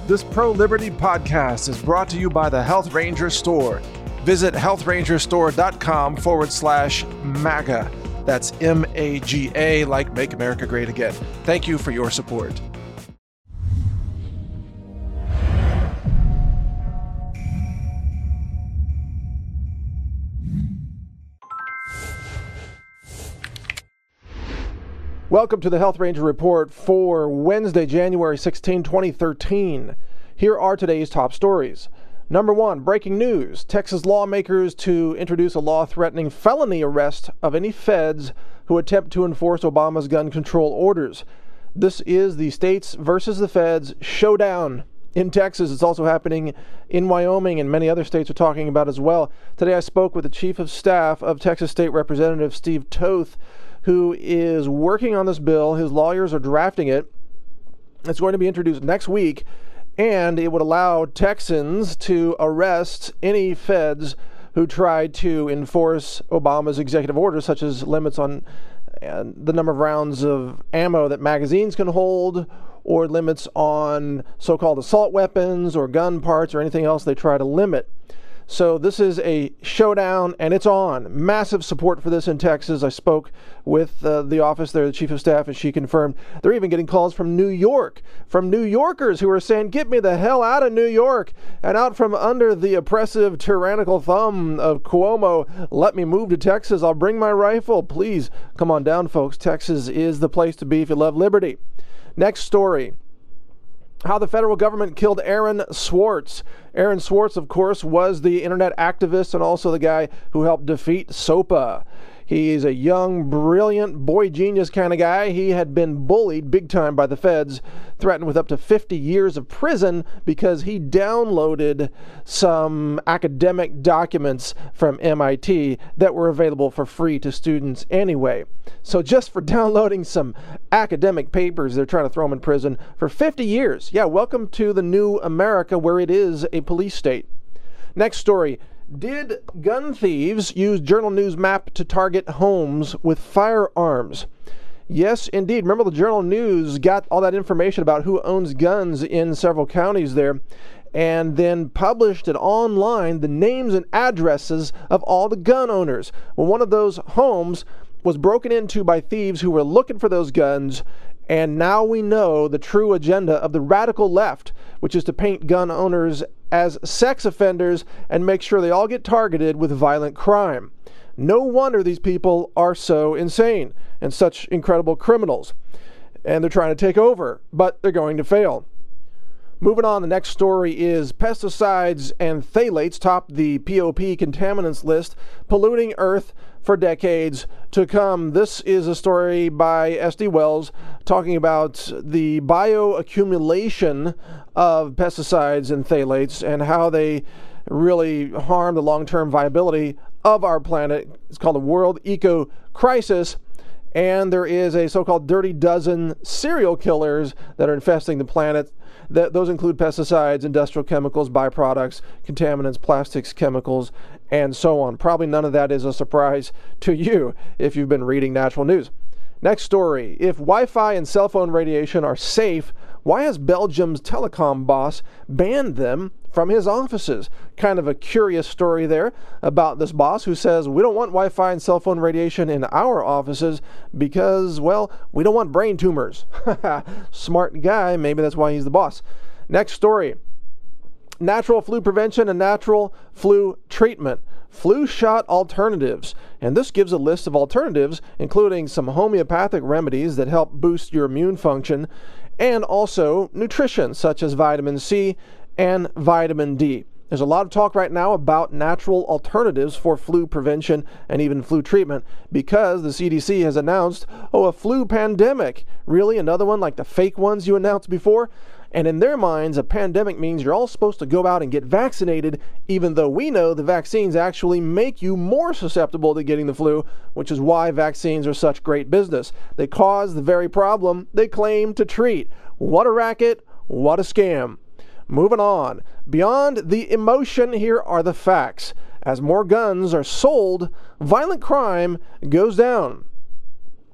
This pro-liberty podcast is brought to you by the Health Ranger Store. Visit healthrangerstore.com/MAGA. That's MAGA, like Make America Great Again. Thank you for your support. Welcome to the Health Ranger Report for Wednesday, January 16, 2013. Here are today's top stories. Number one, breaking news. Texas lawmakers to introduce a law threatening felony arrest of any feds who attempt to enforce Obama's gun control orders. This is the states versus the feds showdown in Texas. It's also happening in Wyoming, and many other states are talking about it as well. Today I spoke with the Chief of Staff of Texas State Representative Steve Toth, who is working on this bill. His lawyers are drafting it. It's going to be introduced next week, and it would allow Texans to arrest any feds who try to enforce Obama's executive orders, such as limits on the number of rounds of ammo that magazines can hold, or limits on so-called assault weapons or gun parts or anything else they try to limit. So this is a showdown, and it's on. Massive support for this in Texas. I spoke with the office there, the Chief of Staff, and she confirmed they're even getting calls from New York, from New Yorkers who are saying, get me the hell out of New York and out from under the oppressive, tyrannical thumb of Cuomo. Let me move to Texas. I'll bring my rifle. Please come on down, folks. Texas is the place to be if you love liberty. Next story. How the federal government killed Aaron Swartz. Aaron Swartz, of course, was the internet activist and also the guy who helped defeat SOPA. He's a young, brilliant, boy genius kind of guy. He had been bullied big time by the feds, threatened with up to 50 years of prison because he downloaded some academic documents from MIT that were available for free to students anyway. So just for downloading some academic papers, they're trying to throw him in prison for 50 years. Yeah, welcome to the new America where it is a police state. Next story. Did gun thieves use Journal News map to target homes with firearms? Yes, indeed. Remember, the Journal News got all that information about who owns guns in several counties there, and then published it online, the names and addresses of all the gun owners. Well, one of those homes was broken into by thieves who were looking for those guns, and now we know the true agenda of the radical left, which is to paint gun owners as sex offenders and make sure they all get targeted with violent crime. No wonder these people are so insane and such incredible criminals. And they're trying to take over, but they're going to fail. Moving on, the next story is pesticides and phthalates top the POP contaminants list, polluting Earth for decades to come. This is a story by S.D. Wells talking about the bioaccumulation of pesticides and phthalates and how they really harm the long-term viability of our planet. It's called the World Eco Crisis. And there is a so-called dirty dozen serial killers that are infesting the planet. Those include pesticides, industrial chemicals, byproducts, contaminants, plastics, chemicals, and so on. Probably none of that is a surprise to you if you've been reading natural news. Next story. If Wi-Fi and cell phone radiation are safe, why has Belgium's telecom boss banned them from his offices? Kind of a curious story there about this boss who says, we don't want Wi-Fi and cell phone radiation in our offices because, well, we don't want brain tumors. Smart guy. Maybe that's why he's the boss. Next story. Natural flu prevention and natural flu treatment. Flu shot alternatives. And this gives a list of alternatives, including some homeopathic remedies that help boost your immune function, and also nutrition, such as vitamin C and vitamin D. There's a lot of talk right now about natural alternatives for flu prevention and even flu treatment because the CDC has announced, a flu pandemic. Really? Another one like the fake ones you announced before? And in their minds, a pandemic means you're all supposed to go out and get vaccinated, even though we know the vaccines actually make you more susceptible to getting the flu, which is why vaccines are such great business. They cause the very problem they claim to treat. What a racket, what a scam. Moving on. Beyond the emotion, here are the facts. As more guns are sold, violent crime goes down.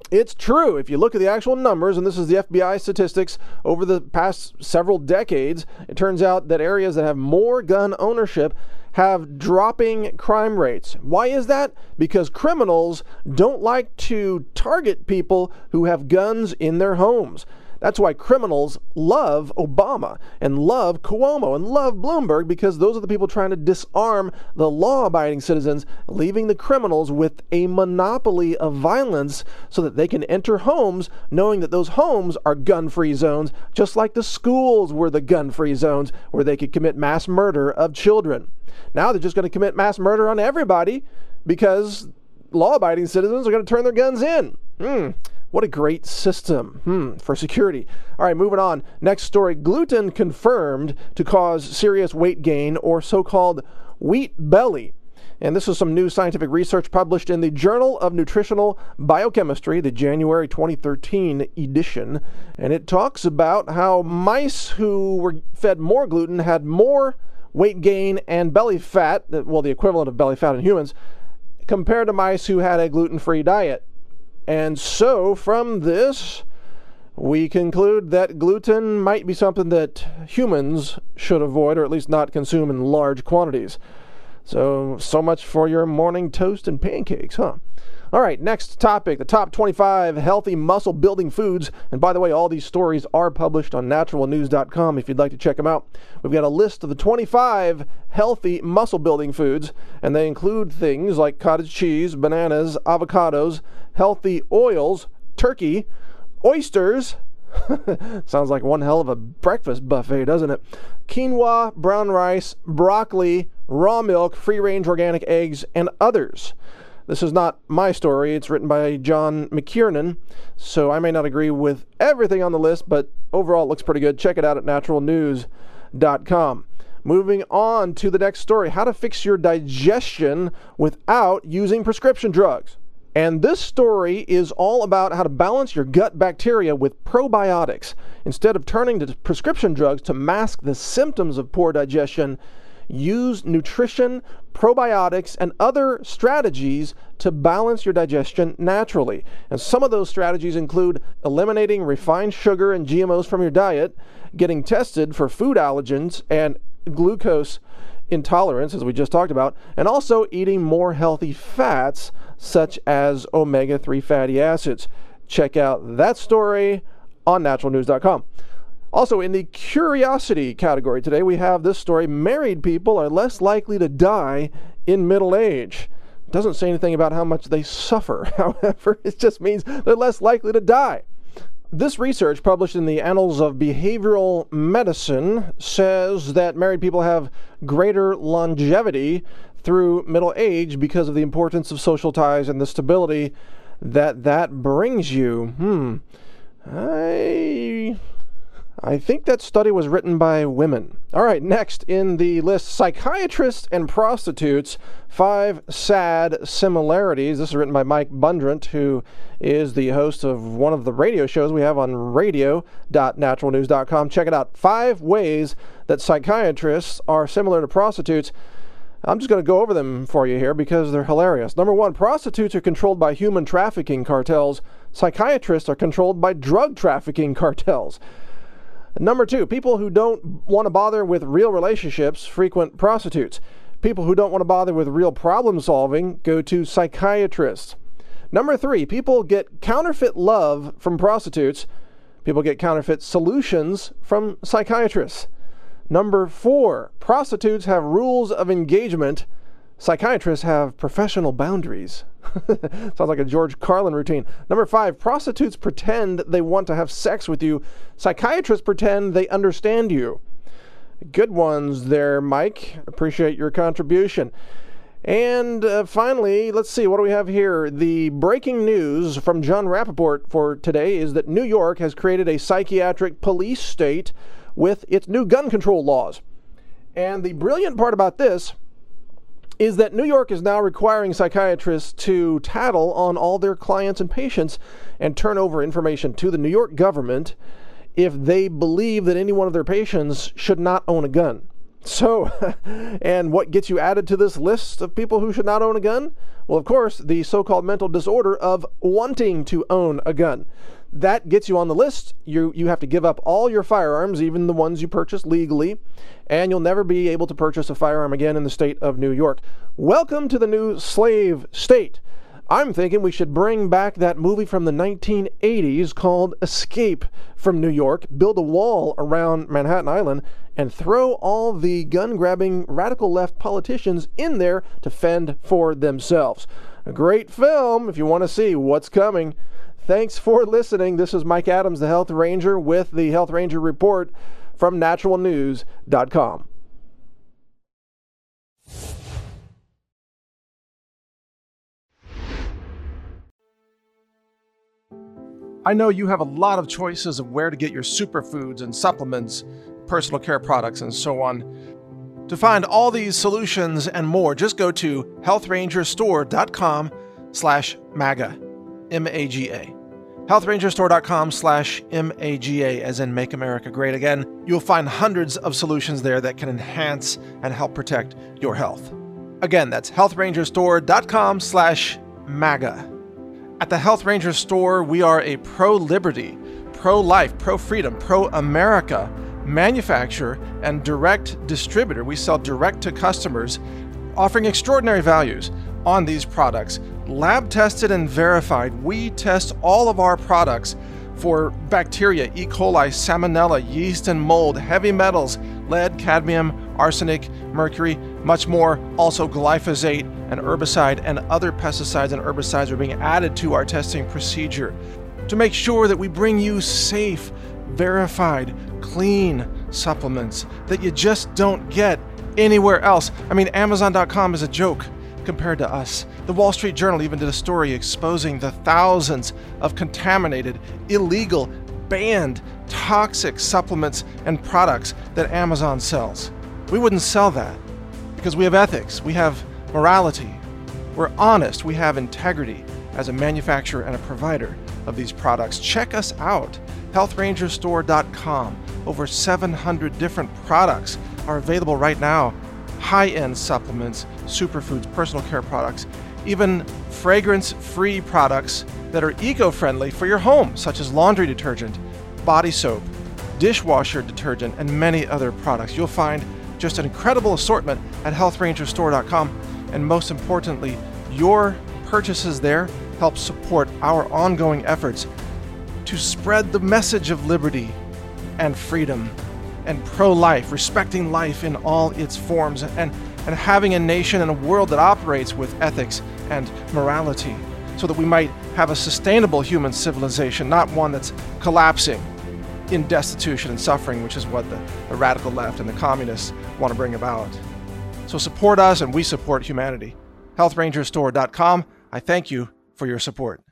It's true. If you look at the actual numbers, and this is the FBI statistics over the past several decades, it turns out that areas that have more gun ownership have dropping crime rates. Why is that? Because criminals don't like to target people who have guns in their homes. That's why criminals love Obama and love Cuomo and love Bloomberg, because those are the people trying to disarm the law-abiding citizens, leaving the criminals with a monopoly of violence so that they can enter homes knowing that those homes are gun-free zones, just like the schools were the gun-free zones where they could commit mass murder of children. Now they're just going to commit mass murder on everybody because law-abiding citizens are going to turn their guns in. What a great system for security. All right, moving on. Next story. Gluten confirmed to cause serious weight gain, or so-called wheat belly. And this is some new scientific research published in the Journal of Nutritional Biochemistry, the January 2013 edition. And it talks about how mice who were fed more gluten had more weight gain and belly fat, well, the equivalent of belly fat in humans, compared to mice who had a gluten-free diet. And so, from this, we conclude that gluten might be something that humans should avoid, or at least not consume in large quantities. So much for your morning toast and pancakes, huh? All right, next topic, the top 25 healthy muscle-building foods. And by the way, all these stories are published on naturalnews.com if you'd like to check them out. We've got a list of the 25 healthy muscle-building foods, and they include things like cottage cheese, bananas, avocados, healthy oils, turkey, oysters. Sounds like one hell of a breakfast buffet, doesn't it? Quinoa, brown rice, broccoli, raw milk, free-range organic eggs, and others. This is not my story. It's written by John McKiernan, so I may not agree with everything on the list, but overall it looks pretty good. Check it out at naturalnews.com. Moving on to the next story, how to fix your digestion without using prescription drugs. And this story is all about how to balance your gut bacteria with probiotics. Instead of turning to prescription drugs to mask the symptoms of poor digestion, use nutrition, probiotics, and other strategies to balance your digestion naturally. And some of those strategies include eliminating refined sugar and GMOs from your diet, getting tested for food allergens and glucose intolerance, as we just talked about, and also eating more healthy fats, such as omega-3 fatty acids. Check out that story on naturalnews.com. Also, in the curiosity category today, we have this story. Married people are less likely to die in middle age. It doesn't say anything about how much they suffer. However, it just means they're less likely to die. This research, published in the Annals of Behavioral Medicine, says that married people have greater longevity through middle age because of the importance of social ties and the stability that brings you. I think that study was written by women. All right, next in the list, psychiatrists and prostitutes, 5 sad similarities. This is written by Mike Bundrant, who is the host of one of the radio shows we have on radio.naturalnews.com. Check it out. 5 ways that psychiatrists are similar to prostitutes. I'm just going to go over them for you here because they're hilarious. Number 1, prostitutes are controlled by human trafficking cartels. Psychiatrists are controlled by drug trafficking cartels. Number 2, people who don't want to bother with real relationships frequent prostitutes. People who don't want to bother with real problem solving go to psychiatrists. Number 3, people get counterfeit love from prostitutes. People get counterfeit solutions from psychiatrists. Number 4, prostitutes have rules of engagement. Psychiatrists have professional boundaries. Sounds like a George Carlin routine. Number 5, prostitutes pretend they want to have sex with you. Psychiatrists pretend they understand you. Good ones there, Mike. Appreciate your contribution. And finally, let's see, what do we have here? The breaking news from John Rappaport for today is that New York has created a psychiatric police state with its new gun control laws. And the brilliant part about this is that New York is now requiring psychiatrists to tattle on all their clients and patients and turn over information to the New York government if they believe that any one of their patients should not own a gun. So, and what gets you added to this list of people who should not own a gun? Well, of course, the so-called mental disorder of wanting to own a gun. That gets you on the list. You have to give up all your firearms, even the ones you purchased legally, and you'll never be able to purchase a firearm again in the state of New York. Welcome to the new slave state. I'm thinking we should bring back that movie from the 1980s called Escape from New York, build a wall around Manhattan Island, and throw all the gun-grabbing radical left politicians in there to fend for themselves. A great film if you want to see what's coming. Thanks for listening. This is Mike Adams, the Health Ranger, with the Health Ranger Report from naturalnews.com. I know you have a lot of choices of where to get your superfoods and supplements, personal care products, and so on. To find all these solutions and more, just go to healthrangerstore.com/MAGA, M-A-G-A. healthrangerstore.com/MAGA, as in Make America Great Again. You'll find hundreds of solutions there that can enhance and help protect your health. Again, that's healthrangerstore.com/MAGA. At the Health Ranger Store, we are a pro-liberty, pro-life, pro-freedom, pro-America manufacturer and direct distributor. We sell direct to customers, offering extraordinary values on these products. Lab tested and verified. We test all of our products for bacteria, E. coli, salmonella, yeast and mold, heavy metals, lead, cadmium, arsenic, mercury, much more. Also glyphosate, and herbicide and other pesticides and herbicides are being added to our testing procedure to make sure that we bring you safe, verified, clean supplements that you just don't get anywhere else. I mean, Amazon.com is a joke compared to us. The Wall Street Journal even did a story exposing the thousands of contaminated, illegal, banned, toxic supplements and products that Amazon sells. We wouldn't sell that because we have ethics, we have morality, we're honest, we have integrity as a manufacturer and a provider of these products. Check us out, healthrangerstore.com. Over 700 different products are available right now. High-end supplements, superfoods, personal care products, even fragrance-free products that are eco-friendly for your home, such as laundry detergent, body soap, dishwasher detergent, and many other products. You'll find just an incredible assortment at healthrangerstore.com. And most importantly, your purchases there help support our ongoing efforts to spread the message of liberty and freedom and pro-life, respecting life in all its forms, and having a nation and a world that operates with ethics and morality so that we might have a sustainable human civilization, not one that's collapsing in destitution and suffering, which is what the radical left and the communists want to bring about. So support us and we support humanity. healthrangerstore.com. I thank you for your support.